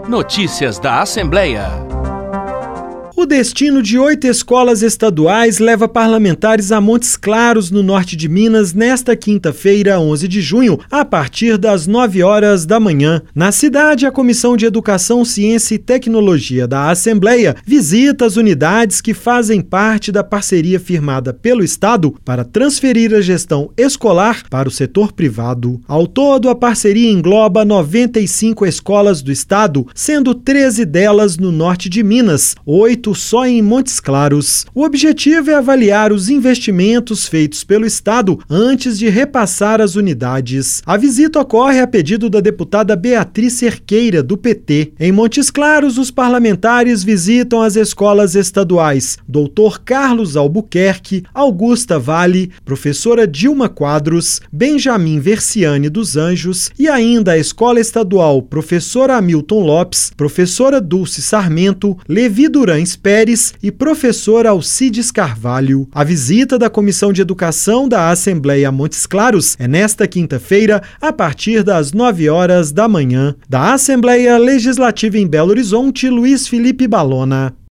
Notícias da Assembleia. O destino de 8 escolas estaduais leva parlamentares a Montes Claros, no norte de Minas, nesta quinta-feira, 11 de junho, a partir das 9 horas da manhã. Na cidade, a Comissão de Educação, Ciência e Tecnologia da Assembleia visita as unidades que fazem parte da parceria firmada pelo Estado para transferir a gestão escolar para o setor privado. Ao todo, a parceria engloba 95 escolas do Estado, sendo 13 delas no norte de Minas, 8 só em Montes Claros. O objetivo é avaliar os investimentos feitos pelo Estado antes de repassar as unidades. A visita ocorre a pedido da deputada Beatriz Cerqueira, do PT. Em Montes Claros, os parlamentares visitam as escolas estaduais Dr. Carlos Albuquerque, Augusta Vale, professora Dilma Quadros, Benjamin Versiani dos Anjos e ainda a Escola Estadual Professor Hamilton Lopes, professora Dulce Sarmento, Levi Durães Pérez e professor Alcides Carvalho. A visita da Comissão de Educação da Assembleia a Montes Claros é nesta quinta-feira, a partir das 9 horas da manhã. Da Assembleia Legislativa em Belo Horizonte, Luiz Felipe Balona.